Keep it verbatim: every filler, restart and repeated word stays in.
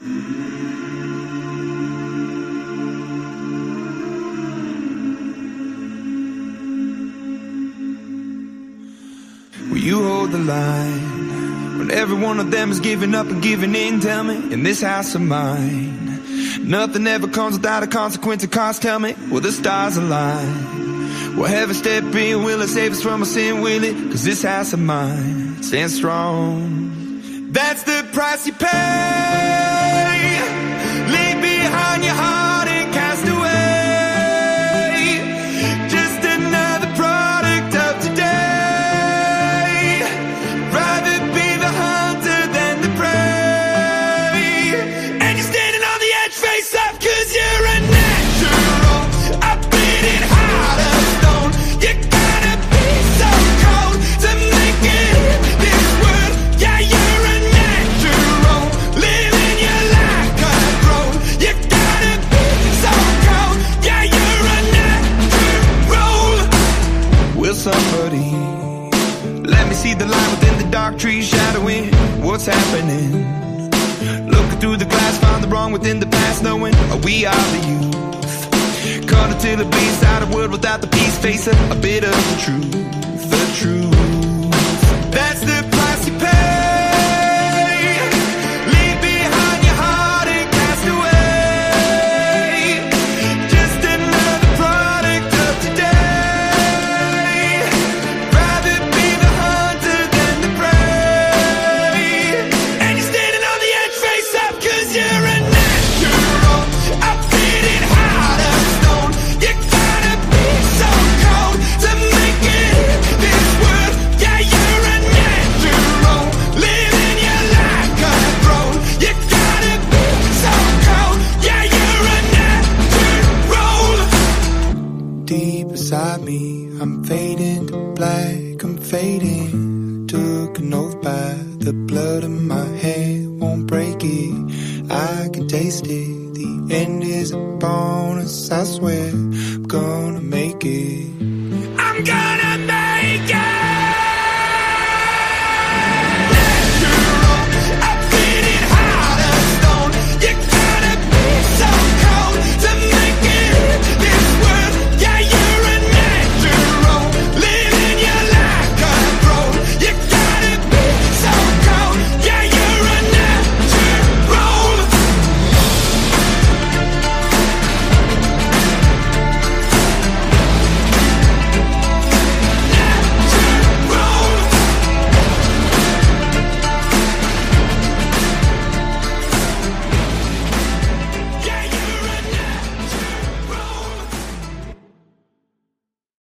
Will you hold the line when every one of them is giving up and giving in? Tell me, in this house of mine, nothing ever comes without a consequence of cost. Tell me, will the stars align? Will heaven step in? Will it save us from our sin? Will it? Cause this house of mine stands strong. That's the price you pay. Leave behind your heart and cast away. Just another product of today. Rather be the hunter than the prey. And you're standing on the edge, face up, cause you're a natural. A bleeding heart of stone. You gotta be so cold to make it in this world. Yeah, you're a natural. Living your life control. You gotta be so cold. Yeah, you're a natural. Will somebody let me see the light within the dark trees shadowing what's happening? Looking through the glass, find the wrong within the past, knowing we are the youth. Caught until it bleeds out of world without the peace, face a, a bit of the truth, the truth. That's the price you pay. Leave behind your heart and cast away. Just another product of today. Rather be the hunter than the prey. And you're standing on the edge, face up, cause you're a natural. A bleeding heart of stone. You gotta be so cold to make it in this world. Yeah, you're a natural. Living your life control. You gotta be so cold. Yeah, you're a natural. Deep inside me, I'm fading to black, I'm fading. Took an oath by the blood in my hand, won't break it. I can taste it. The end is a bonus, I swear. I'm gonna make it. I'm gonna